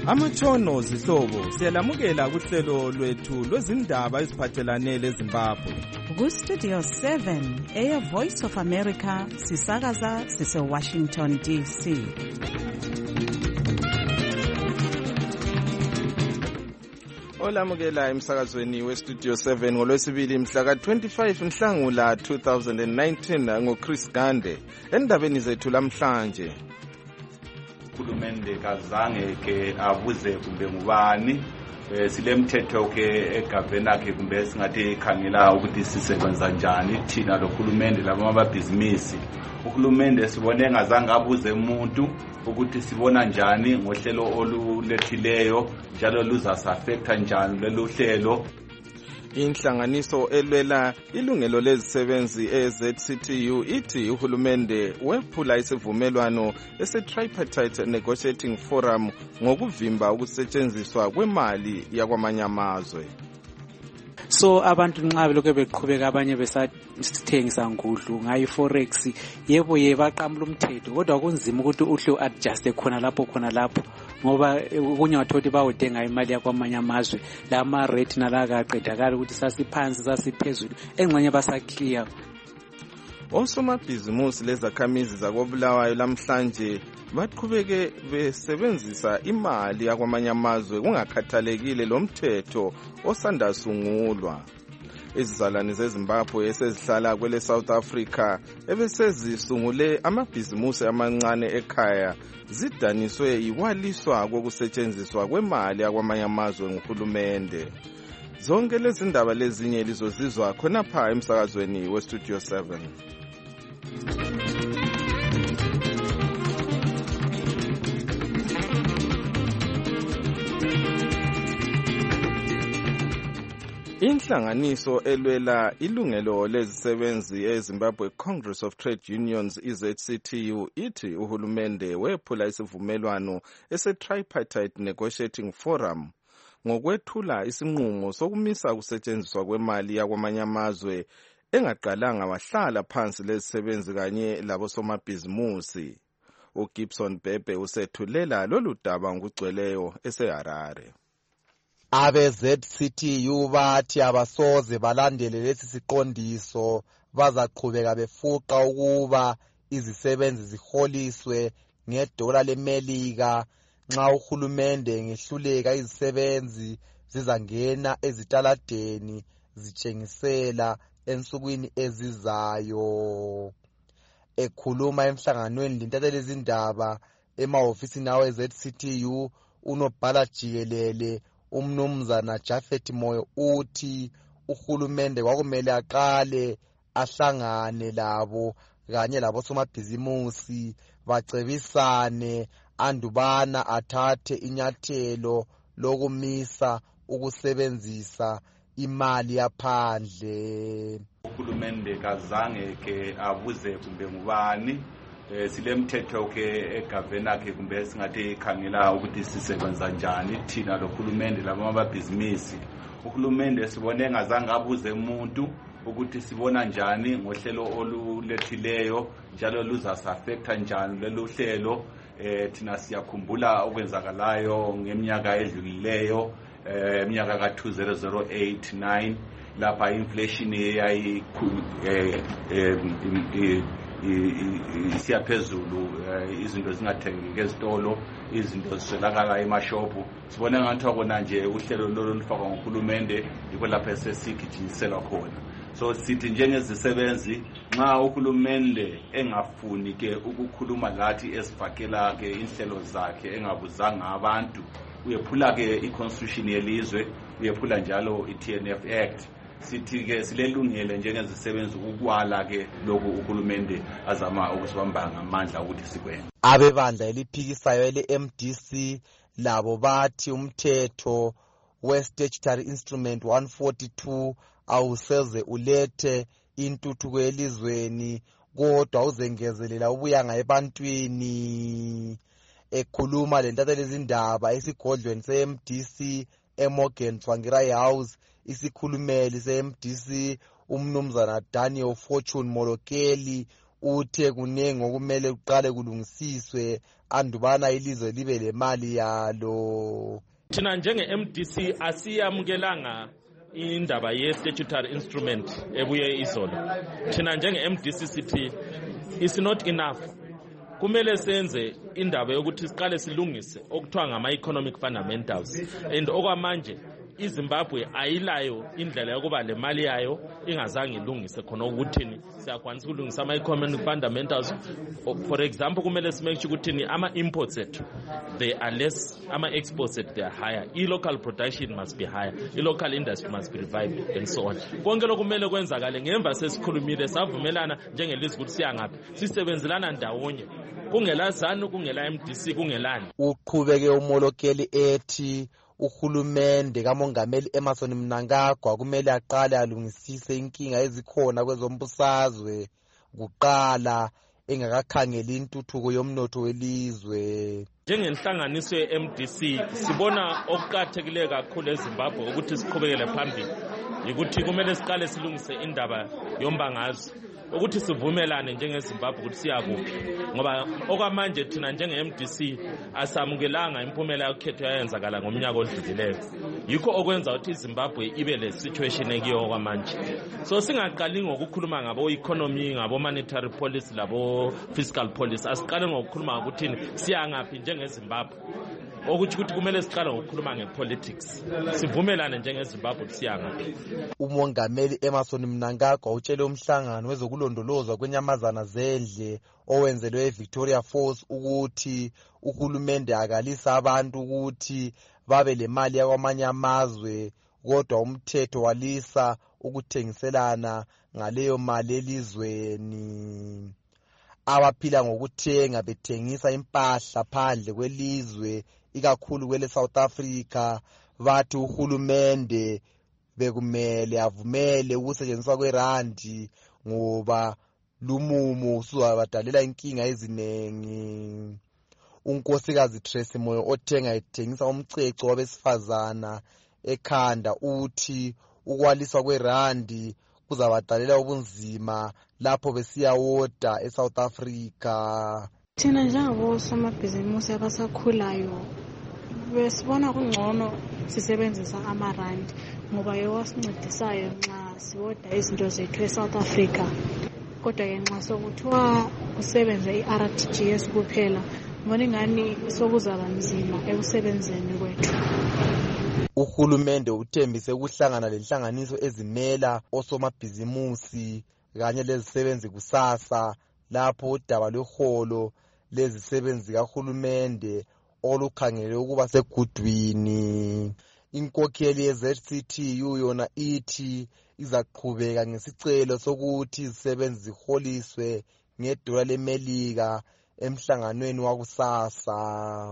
Amatshono zihlobo siyalamukela kuhlelo lwethu lwezindaba eziphathelane leZimbabwe. Ku-Studio 7 Air Voice of America sisakaza sise-Washington DC. Olamukela emsakazweni we-Studio 7 ngolwesibili mhla ka-25 Nhlangula 2019 ngoChris Gande. Endabeni zethu lamhlanje, uhulumende kazange ke abuze kumbe ngubani silemthetho ke egavena ke kumbe singathi ikhangela ukuthi sisebenza njani thina lohulumende laba mabhizinisi. Uhulumende sibone ngazange abuze umuntu ukuthi sibona njani ngohlelo olulethileyo njalo luzasafecta njani lolu hlelo. Inhlanganiso elwela ilungelo lezisebenzi eZCTU ithi uhulumende wephula isivumelwano ese-Tripartite Negotiating Forum ngokuvimba ukusetshenziswa kwemali yakwamanye amazwe. So abantu nxa belokhu beqhubeka abanye besithengisa ngudlu ngayi forex yebo baqamula umthetho kodwa kunzima ukuthi uhle uadjust khona lapho ngoba kunye wathothi bawudenga imali yakwamanye amazwe lama rate nalakaqedakala ukuthi sasiphansi sasiphezulu engxenye basaclear. Osomabhizimusi lezakhamizi zakobulawayo lamhlanje baqhubeke besebenzisa imali yakwamanye amazwe kungakhathalekile lo mthetho osandasungulwa. Izizalwane zeZimbabwe esezihlala kwele South Africa ebesezisungule amabhizimusi amancane ekhaya zidaniswe yiwaliswa kokusetshenziswa kwemali yakwamanye amazwe nguhulumende. Zonke lezi ndaba lezinye lizozizwa khonapha emsakazweni we-Studio 7. Inhlanganiso elwela ilungelo lezisebenzi eZimbabwe Congress of Trade Unions eZCTU ithi uhulumende wephula isivumelwano ese-Tripartite Negotiating Forum ngokwethula isinqumo sokumisa ukusetshenziswa kwemali yakwamanye amazwe engaqalanga wahlala phansi lezisebenzi kanye labosomabhizimusi. uGibson Bebe usethulela lolu daba ngokugcweleyo eseHarare. AbeZCTU bathi abasoze balandele lesi siqondiso bazaqhubeka befuqa ukuba izisebenzi ziholiswe ngedola leMelika. Nxa uhulumende ngehluleka izisebenzi zizangena ezitaladeni zitshengisela ensukwini ezizayo. Ekhuluma emhlanganweni lentatheli izindaba emahofisini aweZCTU, unobhala jikelele umnumzana Jafet Moyo uthi uhulumende kwakumele aqale ahlangane labo kanye labosomabhizimusi bacebisane andubana athathe inyathelo lokumisa ukusebenzisa imali yaphandle. Uhulumende kazange ke abuze kumbe ngubani silemthetho ke egavena ke kumbe singathi ikhangela ukuthi sisebenza njani thina lohulumende laba mabhizinisi. Uhulumende sibone ngazange abuze umuntu ukuthi sibona njani ngohlelo olulethileyo njalo luzasafecta njani lolu hlelo. Thina siyakhumbula okwenzakalayo ngeminyaka edlulileyo eminyaka ka-2008-9 lapha inflation isiyaphezulu, izinto zingathengeki ezitolo, izinto ziswelakala emashophu. Sibone ngathi akona nje uhlelo lolu lufakwa nguhulumende yikho lapha esesigijinyiselwa khona. So sithi njengezisebenzi nxa uhulumende engafuni ke ukukhuluma lathi esifakela ke inhlelo zakhe engabuzanga abantu, uyephula ke iconstitution yelizwe, uyephula njalo iTNF Act. Sithi ke silelungile njengezisebenzi ukwala ke lokhu uhulumende azama ukusibamba ngamandla ukuthi sikwenze. Abebandla eliphikisayo ele-MDC labo bathi umthetho we-Statutory Instrument 142 awuseze ulethe intuthuko elizweni kodwa uzengezelela ubuyanga ebantwini. Ekhuluma lentatheli izindaba esigodlweni se-MDC eMorgan Tsvangirai House, isikhulumeli se-MDC umnumzana Daniel Fortune Molokeli uthe kunengi okumele kuqale kulungisiswe andubana ilizwe libe lemali yalo. Thina njenge-MDC asiyamukelanga indaba ye-statutory instrument ebuye izolo. Thina njenge-MDC sithi it's not enough. Kumele senze indaba yokuthi siqale silungise okuthiwa ngama-economic fundamentals, and okwamanje iZimbabwe ayilayo indlela yokuba le mali yayo ingazange ilungise khona ukuthini siyakwanisa ukulungisa ama-economic fundamentals. For example, kumele simake sure ukuthi ama-imports ethu they are less, ama-exports ethu they are higher, i-local production must be higher, i-local industry must be revived and so on. Konke lokhu kumele kwenzakale ngemva sesikhulumile savumelana njengelizwe ukuthi siyangaphi sisebenzelana ndawonye, kungela ZANU, kungela MDC, kungelani. Uqhubeke umolokeli ethi uhulumende kamongameli Emmerson Mnangagwa kumele aqale alungisise inkinga ezikhona kwezombusazwe kuqala engakakhangeli intuthuko yomnotho welizwe. Njengenhlanganiso ye-MDC sibona okuqakathekile kakhulu eZimbabwe ukuthi siqhubekele phambili ukuthi kumele siqale silungise indaba yombangazwe, ukuthi sivumelane njengeZimbabwe ukuthi siyakuphi, ngoba okwamanje thina njenge-MDC asamukelanga impumela yokhetho yayenzakala ngomnyaka odlulileyo. Yikho okwenza ukuthi iZimbabwe ibe le situation ekiyo okwamanje. So singaqali ngokukhuluma ngabo-economy, ngabo-monetary policy labo fiscal policy, asiqale ngokukhuluma ngokuthini siyangaphi njengeZimbabwe, okuthi kumele siqale ngokukhuluma ngepolitics, sivumelane njengeZimbabwe ukuthi siyangaphi. Umongameli Emmerson Mnangagwa utshele umhlangano wezokulondolozwa kwenyamazana zendle owenzelwe eVictoria Falls ukuthi uhulumende akalisa abantu ukuthi babe le mali yakwamanye amazwe, kodwa umthetho walisa ukuthengiselana ngaleyo mali elizweni. Abaphila ngokuthenga bethengisa impahla phandle kwelizwe ikakhulu kwele South Africa bathi uhulumende bekumele avumele ukusetshenziswa kwerandi ngoba lumumo usuzabadalela inkinga ezinengi. Unkosikazi Tracy Moyo othenga ethengisa umceco wabesifazana ekhanda uthi ukwaliswa kwerandi kuzabadalela ubunzima lapho besiyawoda eSouth Africa. Thina njengabosomabhizimusi abasakhulayo besibona kungcono sisebenzisa amarandi ngoba yewasincedisayo nxa siwoda izinto zethu eSouth Africa, kodwa-ke nxa sokuthiwa kusebenze i-RTGS kuphela ngibona ingani sokuzaba nzima ekusebenzeni kwethu. Uhulumende uthembise ukuhlangana lenhlanganiso ezimela osomabhizimusi kanye lezisebenzi kusasa lapho udaba lweholo lezisebenzi kahulumende olukhangele ukuba segudwini. Inkokheli ye-ZCTU yona ithi izaqhubeka ngesicelo sokuthi izisebenzi ziholiswe $1 leMelika emhlanganweni wakusasa.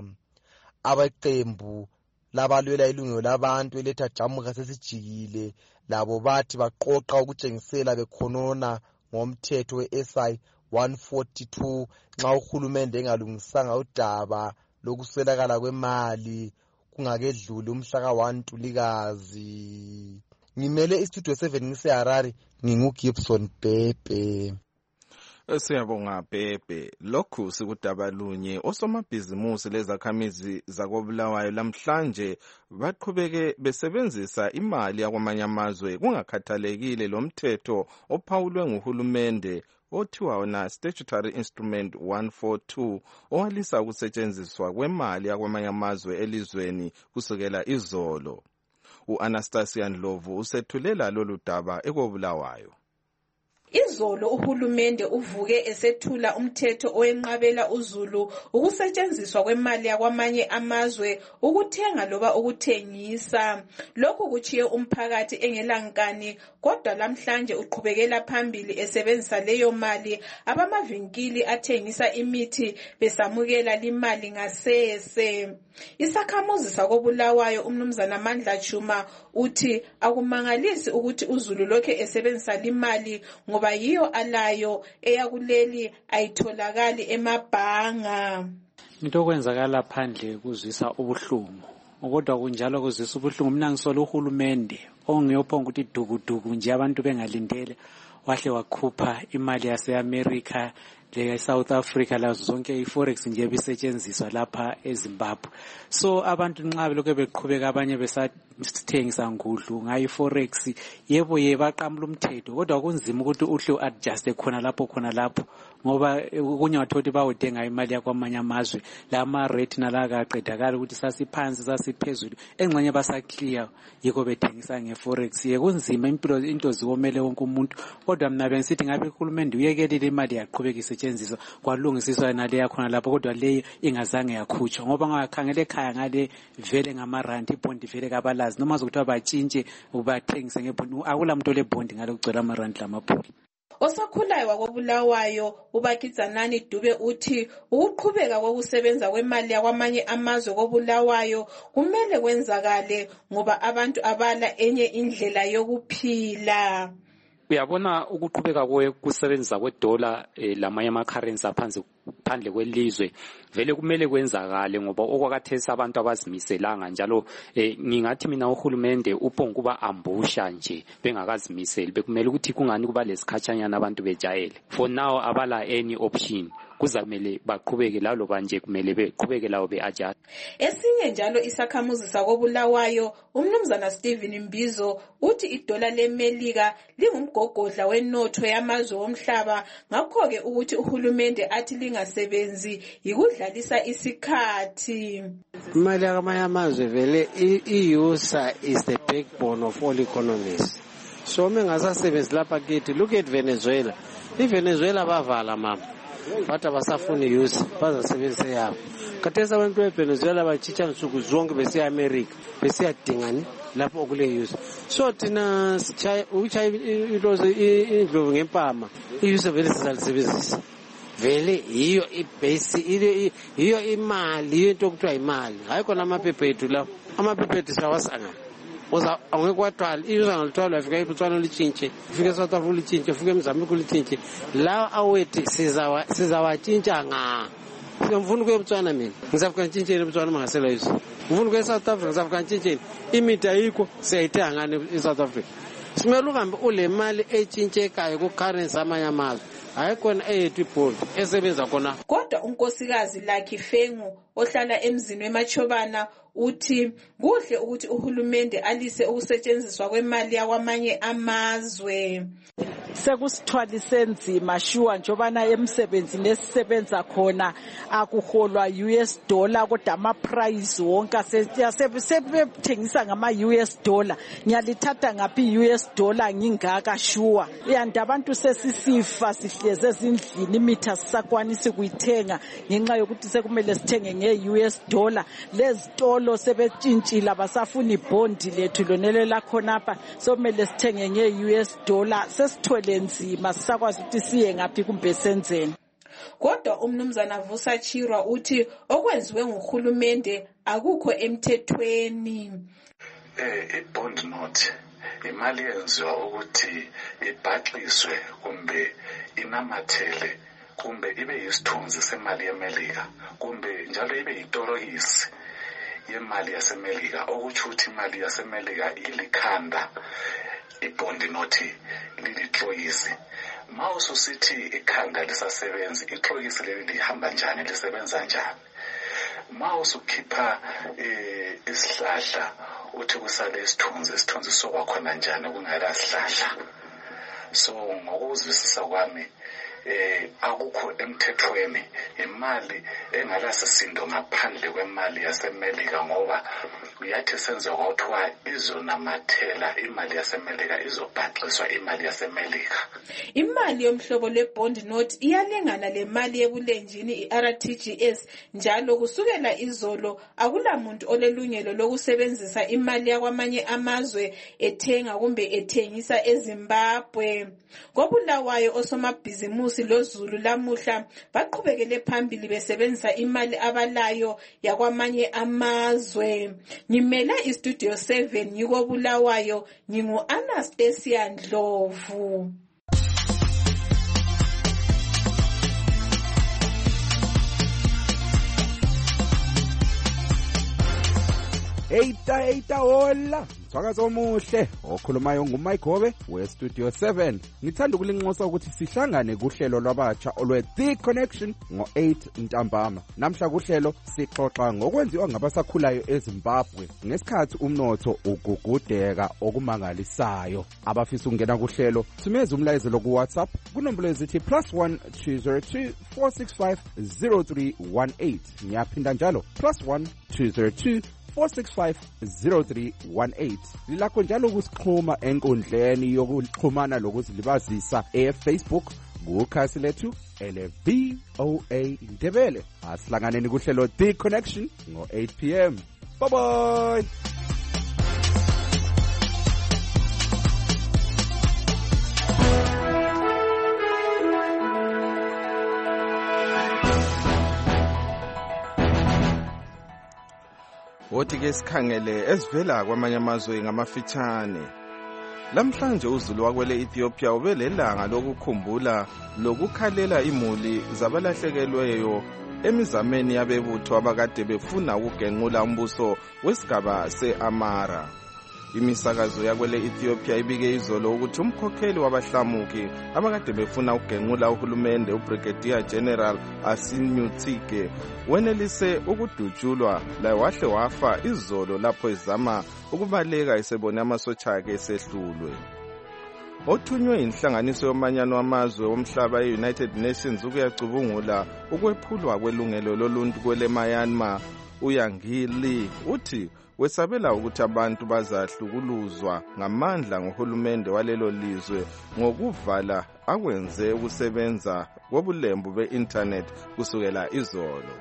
Abaqembu labalwela ilungelo labantu eletha jamuka sesijikile labo bathi baqoqa ukutshengisela bekhonona ngomthetho we-SI 142 nxa uhulumende engalungisanga udaba lokuswelakala kwemali kungakedluli umhla ka-1 Ntulikazi. Ngimele istudio 7 ngiseHarare, nginguGibson Bhebhe. Siyabonga Bhebhe. Lokhu sikudaba lunye osomabhizimusi lezakhamizi zakobulawayo lamhlanje baqhubeke besebenzisa imali yakwamanye amazwe kungakhathalekile lo mthetho ophawulwe nguhulumende othiwa wona Statutory Instrument 142 owalisa ukusetshenziswa kwemali yakwamanye amazwe elizweni kusukela izolo. U-Anastasia Ndlovu usethulela lolu daba ekobulawayo. Izolo uhulumende uvuke esethula umthetho owenqabela uZulu ukusetshenziswa kwemali yakwamanye amazwe ukuthenga loba ukuthengisa. Lokhu kuchiye umphakathi engelankani, kodwa lamhlanje uqhubekela phambili esebenzisa leyo mali. Abamavinkili athengisa imithi besamukela limali ngasese. Isakhamuzi sakobulawayo umnumzana Mandla Chuma uthi akumangalisi ukuthi uZulu lokhe esebenzisa limali ngoba yiyo alayo eyakuleli ayitholakali emabhanga. Into okwenzakala phandle kuzwisa ubuhlungu, kodwa kunjalo kuzwisa ubuhlungu mina ngisola uhulumende ongeyophonga ukuthi dukuduku nje abantu bengalindele wahle wakhupha imali yase-America le-South Africa lazo zonke i-forex nje bisetshenziswa lapha eZimbabwe. So abantu nxa belokhu beqhubeka abanye besithengisa ngudlu ngayo i-forex, yebo baqamula umthetho, kodwa kunzima ukuthi uhle u-adjuste khona lapho ngoba kunye wathothi bawudenga imali yakwamanye amazwe lama-rate nalakaqedakala ukuthi sasiphansi sasiphezulu engxenye basaclear yikho bethengisa nge-forex. Kunzima into ziwomele wonke umuntu, kodwa mina bengisithi ngabe uhulumende uyekelile imali yaqhubeka isetshenziswa kwalungisiswa nale yakhona lapho, kodwa leyo ingazange yakhutshwa ngoba ngakhangela ekhaya ngale vele ngamarandi ibhondi vele kabalazi noma zokuthiwa batshintshe bathengise ngebhondi, akula muntu olebhondi ngale kugcwele amarandi lamabhondi. Osakhulayo wakobulawayo uBakizanani Dube uthi ukuqhubeka kokusebenza kwemali yakwamanye amazwe kobulawayo kumele kwenzakale ngoba abantu abala enye indlela yokuphila. Uyabona ukuqhubeka kokusebenza kwedola lamanye ama-currency phandle kwelizwe vele kumele kwenzakale ngoba okwakathesa abantu abazimiselanga, njalo ngingathi mina uhulumende uphonguba ambusha nje bengakazimiseli, bekumele ukuthi kungani kuba lesikhatshanyana abantu bejayele. For now abala any option, kuzamele baqhubeke laloba nje kumele beqhubeke lawo be-adjust. Esinye njalo isakhamuzi sakobulawayo umnumzana Stephen Mbizo uthi idola leMelika lingumgogodla wenotho yamazwe omhlaba, ngakho-ke ukuthi uhulumende athi lingasebenzi yikudlalisa isikhathi. Imali yakwamanye amazwe vele i-USA is the backbone of all economies. So mengasasebenzi lapha kithi, look at Venezuela. IVenezuela bavala mama, bathi abasafuni use bazasebenzisa yabo. Khathesi abantu beVenezuela batshitsha nsuku zonke besiya America besiyadingani lapho okule use. So thina uchaya indlovu ngempama, i-use vele sizalisebenzisa. Vele hiyo ibase hiyo imali into okuthiwa imali, hayi khona amaphepha ethu lawo. Amaphepha ethu sawasanga uza angekwathwala iuza ngalitwala afika eBotswana litshintshe, ufike eSouth Africa litshintshe, ufike eMozambique litshintshe. La awethu sizawatshintsha ngifuna ukuya eBotswana mina ngizafika ntshintsheni eBotswana mangasela yiso, ngifuna ukuya eSouth Africa ngizafika ntshintsheni. Imida ayikho siyayithenga ngane eSouth Africa. Simele uhambe ule mali etshintshekayo ku-currency amanye amazwe, hayi khona eyethu ibhondi esebenza khona. Kodwa unkosikazi Lucky Fengu ohlala emzini weMachobana uthi kuhle ukuthi uhulumende alise ukusetshenziswa kwemali yakwamanye amazwe. Sekusithwalise nzima shuwa njobana emsebenzini esisebenza khona akuholwa US dollar, kodwa ama-price wonke sebethengisa ngama-US dollar. Ngiyalithatha ngaphi US dollar ngingaka shuwa yanda abantu sesisifa sihleze ezindlini, imitha sisakwanisi kuyithenga ngenxa yokuthi sekumele sithenge nge-US dollar. Lezitolo sebetshintshile abasafuni ibhondi lethu lonele lakhonapha, sokumele sithenge nge-US dollar. Sesithwele nzima sisakwazi ukuthi siye ngaphi kumbe senzeni. Kodwa umnumzana Vusa Chirwa uthi okwenziwe nguhulumende akukho emthethweni. I-bond note imali yenziwa ukuthi ibhaxiswe kumbe inamathele kumbe ibe yisithunzi semali yeMelika kumbe njalo ibe yitorokisi yemali yaseMelika, okutsho ukuthi imali yaseMelika ilikhanda ibhondi nothi lilixoyisi. Ma ususithi ikhanda lisasebenzi, ixoyisi leli lihamba njani, lisebenza njani? Ma usukhipha isihlahla uthi kusale isithunzi sokwakhona njani kungela sihlahla? So ngokuzwisisa kwami akukho emthethweni imali engalasisindo ngaphandle kwemali yaseMelika, ngoba uyathi senze kwathiwa izonamathela imali yaseMelika izobhaxiswa imali yaseMelika. Imali yomhlobo le-bond note iyalingana le mali yebulenjini i-RTGS, njalo kusukela izolo akula muntu olelungelo lokusebenzisa imali yakwamanye amazwe ethenga kumbe ethengisa eZimbabwe. Kobulawayo osomabhizimusi loZulu lamuhla baqhubekele phambili besebenzisa imali abalayo yakwamanye amazwe. Ngimela iStudio 7 yikobulawayo, ngingu-Anastasia Ndlovu. Eita hola, mthwakazo omuhle, okhulumayo nguMike Gobe weStudio 7. Ngithanda ukulinxusa ukuthi sihlangane kuhlelo lwabatsha olwe-The Connection ngo-8 ntambama. Namhla kuhlelo sixoxa ngokwenziwa ngabasakhulayo eZimbabwe ngesikhathi umnotho ugugudeka okumangalisayo. Abafisa ukungena kuhlelo, thumeza umlayezo ku WhatsApp kunombolo ezithi +1 202 465 0318. Ngiyaphinda njalo +1 202 4650318. Lilakho njalo ukusixhuma enkundleni yokuxhumana lokuzilibazisa eFacebook kukhasi lethu ele-VOA Ndebele. Asihlanganeni kuhlelo The Connection ngo-8 p.m. Bye bye. Wothi ke sikhangele esivela kwamanye amazwe ngamafitshane. Lamhlanje uzulu wakwele Ethiopia ubelelanga lokukhumbula lokukhalela imuli zabalahlekelweyo emizameni yabebutho abakade befuna ukugenqula umbuso wesigaba seAmara. Imisakazo yakwele Ethiopia ibike izolo ukuthi umkhokheli wabahlamuki abakade befuna ukugenqula uhulumende uBrigadier General Asinyutsike wenelise ukudutshulwa la wahle wafa izolo lapho ezama ukubaleka esebone amasotsha akhe esehlulwe. Othunywe inhlanganiso yomanyano wamazwe womhlaba eUnited Nations ukuyacubungula ukwephulwa kwelungelo loluntu kwele Myanmar, uYangili uthi wesabela ukuthi abantu bazahlukuluzwa ngamandla ngohulumende walelo lizwe ngokuvala akwenze ukusebenza kobulembu be-internet kusukela izolo.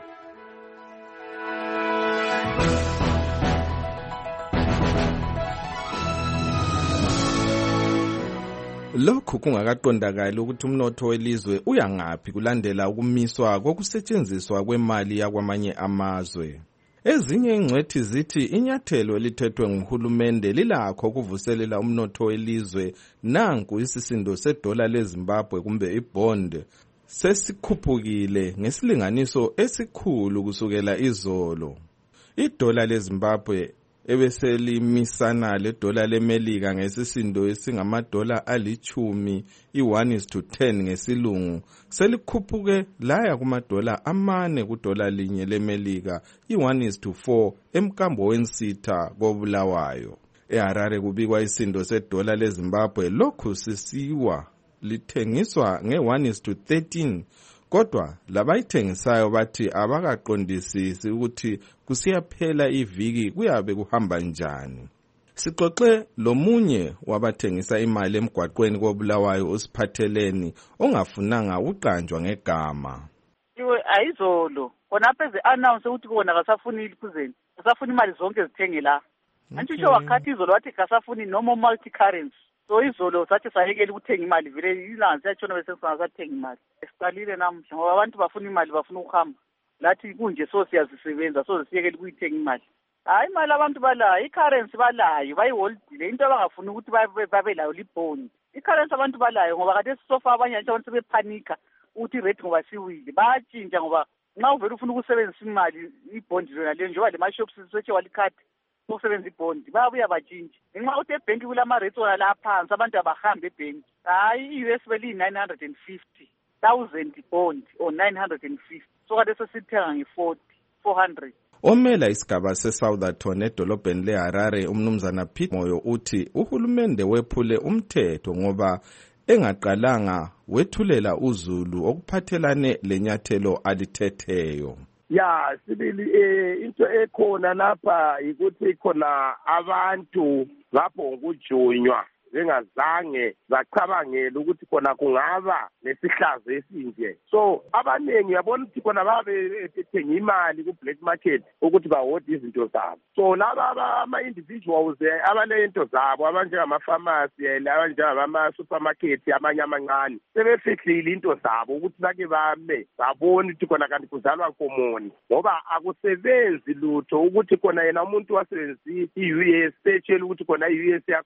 Lokhu kungakaqondakali ukuthi umnotho welizwe uyangaphi kulandela ukumiswa kokusetshenziswa kwemali yakwamanye amazwe. Ezinye ingcwethi zithi inyathelo elithethwe nguhulumende lilakho ukuvuselela umnotho welizwe. Nanku isisindo sedola leZimbabwe kumbe ibond sesikhuphukile ngesilinganiso esikhulu kusukela izolo. Idola leZimbabwe ebeselimisana ledola leMelika ngesisindo esingamadola ali-10, i-1:10 ngesilungu, selikhuphuke laya kumadola 4 kudola linye leMelika, i-1:4 emkambo wensitha koBulawayo. EHarare kubikwa isindo sedola leZimbabwe lokhu sisiwa lithengiswa nge-1:13, kodwa labayithengisayo bathi abakaqondisisi ukuthi kusiyaphela iviki kuyabe kuhamba njani. Sixoxe lomunye wabathengisa imali emgwaqweni koBulawayo usiphatheleni ongafunanga uqanjwa ngegama. Ayizolo khonapha eze-announce ukuthi kona kasafuni iliphuzeni, kasafuni imali zonke zithenge la. Antisho wakhathi izolo wathi kasafuni noma multi-currency. So izolo sathi sayekela ukuthenga imali vele ilanga siyatshona bese singasathenga imali. Esiqalile namhla ngoba abantu bafuna imali bafuna ukuhamba. Lathi kunje so siyazisebenza so siyekela ukuyithenga imali. Hayi imali abantu balayo, i-currency balayo, bayiholdile into abangafuni ukuthi babe layo libond. I-currency abantu balayo ngoba kade sisofa abanye abantu sebephanika ukuthi rate ngoba siwile. Bayatshintsha ngoba nxa uvela ufuna ukusebenzisa imali ibond lona leyo njengoba le mashops sisetshe walikhathi ukusebenza ibond bayabuya batshintshe. Ngenxa ukuthi ebhenki kulama rates wona la phansi abantu abahambe ebhenki. Hayi i-US beli 950,000 bond or 950. So kade sesithenga nge-400. Omela isigaba seSoutherton edolobheni leHarare umnumzana Pete Moyo uthi uhulumende wephule umthetho ngoba engaqalanga wethulela uzulu okuphathelane lenyathelo alithetheyo. Ya sibili into ekhona lapha ukuthi khona abantu lapho ngokujunywa bengazange zacabangela ukuthi khona kungaba nesihlazo esinje. So abanengi yabona ukuthi khona babe bethenga imali ku-black market ukuthi bahode izinto zabo. So laba ama-individuals abalento zabo abanjengamafamasi abanjengamama-supermarket amanye amancane sebefihlile into zabo ukuthi nake bame babone ukuthi khona kanti kuzalwa komoni ngoba akusebenzi lutho ukuthi khona yena umuntu wasebenzisa i-US setshela ukuthi khona i-US yakho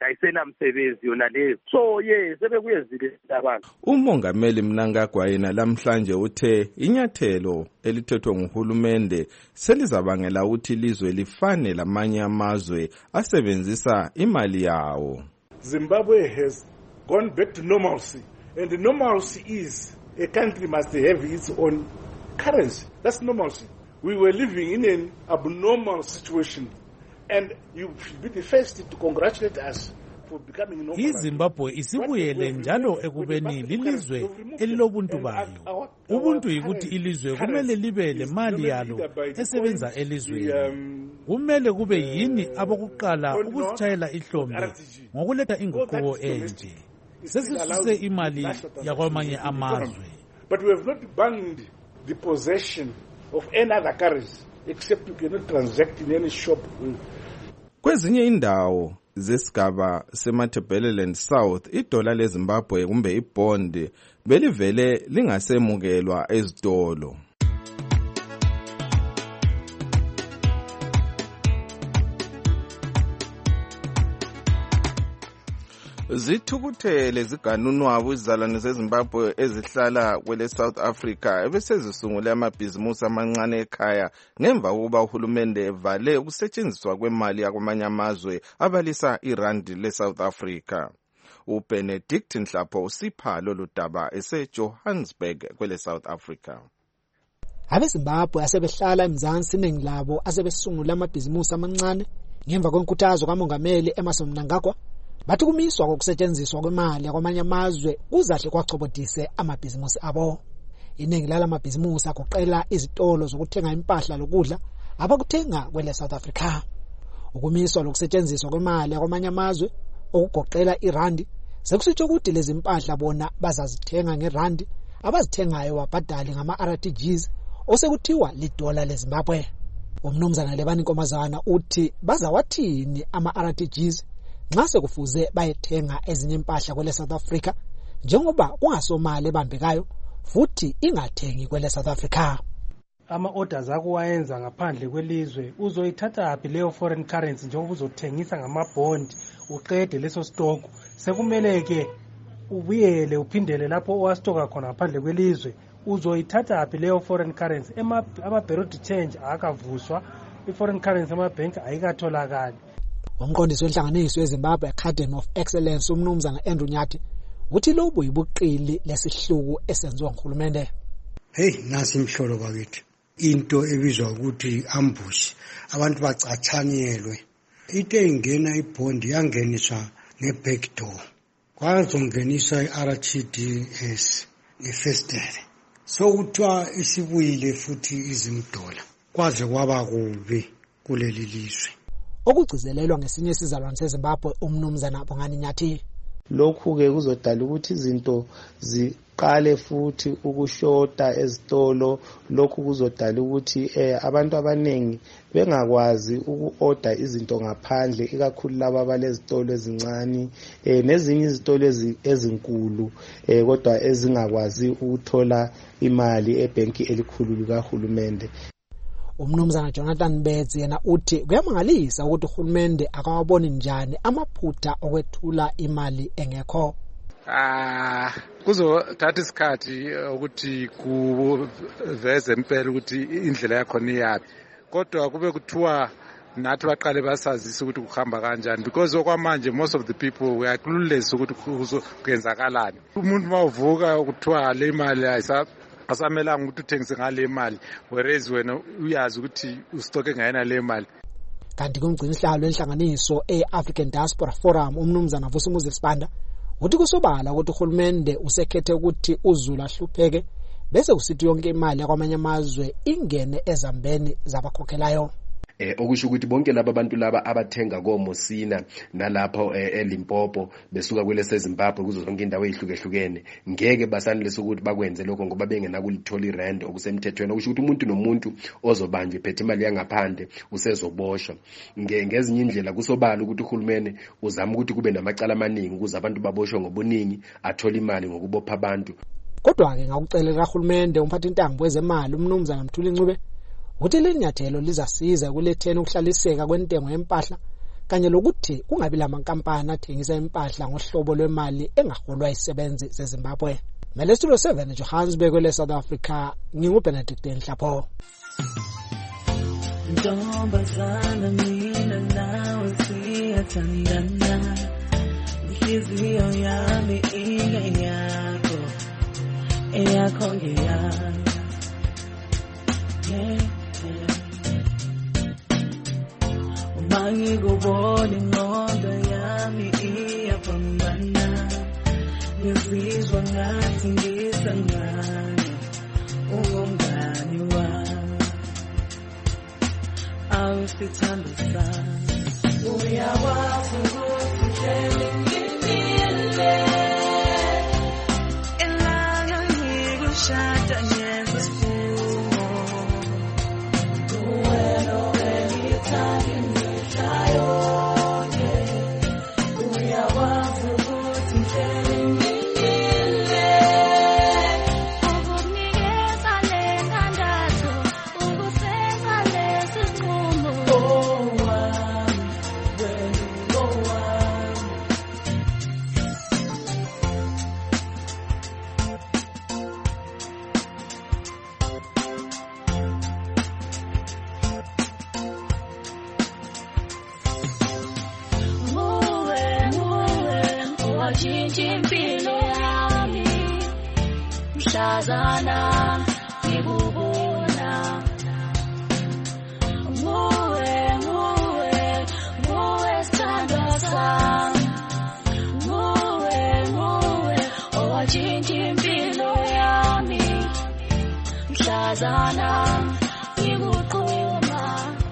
ayisena msebenzi yona leyo. So sebekuyezile abantu. Umongameli Mnangagwa yena lamhlanje uthe inyathelo elithethwe nguhulumende selizabangela ukuthi ilizwe lifane lamanye amazwe asebenzisa imali yawo. Zimbabwe has gone back to normalcy, and the normalcy is a country must have its own currency. That's normalcy. We were living in an abnormal situation, and you should be the first to congratulate us for becoming normal. iZimbabwe isibuyele njalo ekubeni lilizwe elilobuntu bayo. Ubuntu yikuthi ilizwe kumele libe lemali yalo esebenza elizweni. Kumele kube yini abokuqala ukusitshayela ihlombe ngokuletha inguquko enje. Sesisuse imali yakwamanye amazwe. But we have not banned the possession of any other currency except you cannot transact in any shop. Kwezinye indawo zesigaba seMatabeleland South idola leZimbabwe kumbe ibond belivele lingasemukelwa ezitolo. Zithukuthele ziganunwabu izizalwane zeZimbabwe ezihlala kwele South Africa ebesezisungule amabhizimusi amancane ekhaya ngemva kokuba uhulumende evale ukusetshenziswa kwemali yakwamanye amazwe abalisa irandi leSouth Africa. uBenedict Nhlapho usipha lolu daba eseJohannesburg kwele South Africa. AbeZimbabwe asebehlala eMzansi iningi labo asebesungula amabhizimusi amancane ngemva kwenkuthazo kamongameli Emmerson Mnangagwa bathi kumiswa kokusetshenziswa kwemali yakwamanye amazwe kuzahle kwachobodise amabhizimusi abo. Iningi lala mabhizimusi agoqela izitolo zokuthenga impahla lokudla abakuthenga kwele South Africa. Ukumiswa lokusetshenziswa kwemali yakwamanye amazwe okugoqela irandi sekusitsho ukuthi lezi impahla bona bazazithenga ngerandi abazithengayo wabhadali ngama-RTGs osekuthiwa lidola leZimbabwe. Umnumzana Lebani Nkomazana uthi bazawathini ama-RTGs nxa sekufuze bayethenga ezinye impahla kwele South Africa njengoba kungasomali ebambekayo futhi ingathengi kwele South Africa. Ama-orders akuwayenza ngaphandle kwelizwe uzoyithatha yaphi leyo foreign currency njengoba uzothengisa ngama-bond uqede leso stock sekumele ke ubuyele uphindele lapho owastoka khona ngaphandle kwelizwe uzoyithatha yaphi leyo foreign currency. Ama-bureau de change akavuswa, i-foreign currency amabhenki ayikatholakali. Umqondisi wenhlanganiso yeZimbabwe Academy of Excellence umnumzana Andrew Nyathi uthi lobu yibuqili lesihluku esenziwa nguhulumende. Nasi imhlolo bakithi into ebizwa ukuthi ambush abantu bacathanyelwe. Into engena ibond yangeniswa ngebackdoor kwazongeniswa iRTGS ngefestele so kuthiwa isibuyile futhi izimdola kwaze kwaba kubi kuleli lizwe. Okugcizelelwa ngesinye isizalwane seZimbabwe umnumzana Bongani Nyathi. Lokhu ke kuzodala ukuthi izinto ziqale futhi ukushoda ezitolo. Lokhu kuzodala ukuthi abantu abanengi bengakwazi uku-order izinto ngaphandle ikakhulu laba abalezitolo ezincane nezinye izitolo ezinkulu kodwa ezingakwazi ukuthola imali ebhenki elikhulu likahulumende. Umnumzana Jonathan Betsi yena uthi kuyamangalisa ukuthi uhulumende akawaboni njani amaphutha okwethula imali engekho. Kuzothatha isikhathi ukuthi kuveze impela ukuthi indlela yakhona iyapi. Kodwa kube kuthiwa nathi baqale basazisa ukuthi kuhamba kanjani because okwamanje most of the people we are clueless ukuthi kuyenzakalani. Umuntu mawuvuka ukuthiwa le imali asamelanga ukuthi uthengise ngale imali whereas wena uyazi ukuthi ustoke ngayena le imali. Kanti kumgcinisihlalo wenhlanganiso eAfrican Diaspora Forum umnumzana Vusumuzi Sibanda uthi kusobala ukuthi uhulumende usekhethe ukuthi uZulu ahlupheke bese kusithi yonke imali yakwamanye amazwe ingene ezambeni zabakhokhelayo. Okusho ukuthi bonke laba bantu laba abathenga koMosina nalapho eLimpopo besuka kwele seZimbabwe kuzo zonke indawo ezihlukehlukene ngeke basanelisa ukuthi bakwenze lokho ngoba bengena kulithola irand okusemthethweni. Okusho ukuthi umuntu nomuntu ozobanjwe phethe imali yangaphandle usezoboshwa. Ngezinye indlela kusobala ukuthi uhulumene uzama ukuthi kube namacala amaningi ukuze abantu baboshwe ngobuningi athola imali ngokubopha abantu. Kodwa ke ngakucelela kahulumende umphathi intambo wezemali umnumzana Mthuli Ncube uthi le nyathelo lizasiza kuletheni ukuhlaliseka kwentengo yempahla kanye lokuthi kungabi lamankampani athengisa impahla ngohlobo lwemali engaholwa isebenzi zeZimbabwe. Mele Studio 7 Johannesburg le South Africa, nginguBenedict Nhlapho. Ntombazana mina nawe siyathandana, inhliziyo yami ingeyakho, eyakho ngeyami. Uma ngikubona ingqondo yami iyapambana, ngizizwa ngathi ngisangane, ungumngane wami. Awusithando sami, uyakwazi ukuthi hleli ngimile, elanga ngikushada ngenza isifungo, kuwena owengithanda imihla yonke. Uyakwazi ukuthi hleli ngimile, ukukunikeza le ndandatho, ukusenza lesi sinqumo. Impilo yami mhlazana ngikubona, nguwe sithandwa sami, nguwe owatshintsha impilo yami mhlazana ngikuquma.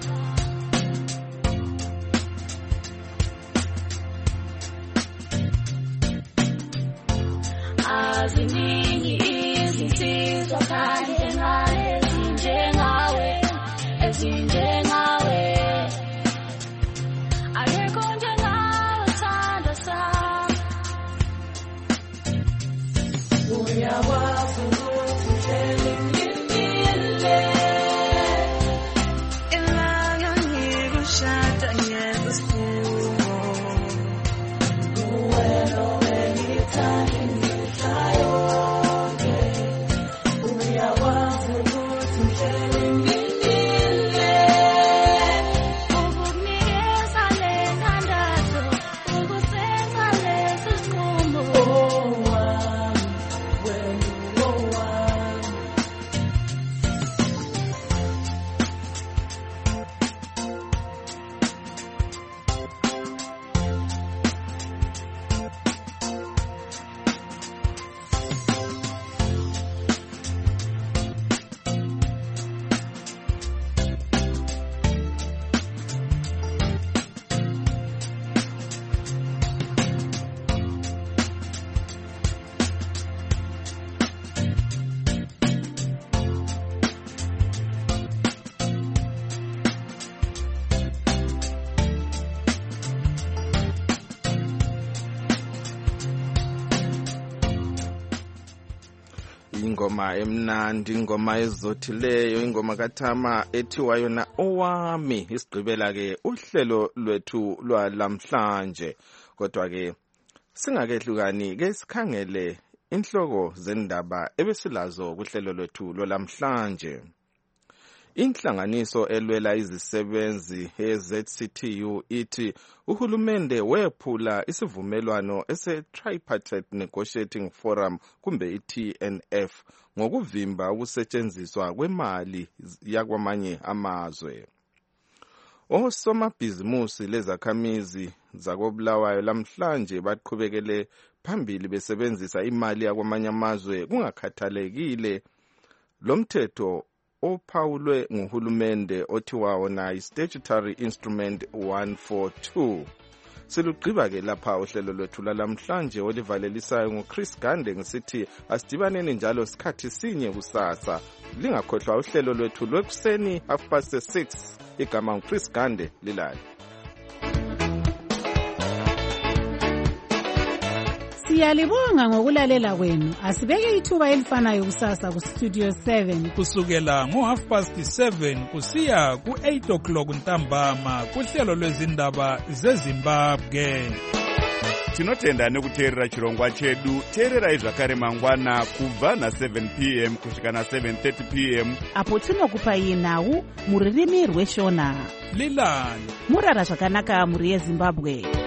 Aziningi izinsizwa phandle ngale ezinjengawe, akekho njengawe sithandwa sami. Uyakwazi ukuthi hleli ngimile, elanga ngikushada ngenza isifungo, kuwena owengithanda imihla yonke. Uyakwazi ukuthi hleli ngimile, ukukunikeza le ndandatho, ukusenza lesi sinqumo. Ingoma emnandi, ingoma ezothileyo, ingoma kaThama ethiwa yona owami. Isigqibela ke uhlelo lwethu lwalamhlanje, kodwa ke singakehlukani ke sikhangele inhloko zendaba ebesilazo kuhlelo lwethu lwalamhlanje. Inhlanganiso elwela izisebenzi eZCTU ithi uhulumende wephula isivumelwano ese-Tripartite Negotiating Forum kumbe i-TNF ngokuvimba ukusetshenziswa kwemali yakwamanye amazwe. Osomabhizimusi lezakhamizi zakoBulawayo lamhlanje baqhubekele phambili besebenzisa imali yakwamanye amazwe kungakhathalekile lomthetho ophawulwe nguhulumende othiwa wona i-Statutory Instrument 142. Silugqiba ke lapha uhlelo lwethu lamhlanje olivalelisayo nguChris Gande ngisithi asidibaneni njalo sikhathi sinye kusasa. Lingakhohlwa uhlelo lwethu lwekuseni 6:30. Igama nguChris Gande lilali. Siyalibonga ngokulalela kwenu. Asibeke ithuba elifanayo kusasa ku Studio 7 kusukela ngo7:30 kusiya ku8 o'clock ntambama kuhlelo lwezindaba zeZimbabwe. Tinotenda nekuteerera chirongwa chedu. Teererai zvakare mangwana kubva na7 p.m. kusvika na7:30 p.m. apo tinokupai nhau muririmi rweshona. Lilani murara zvakanaka muri yeZimbabwe.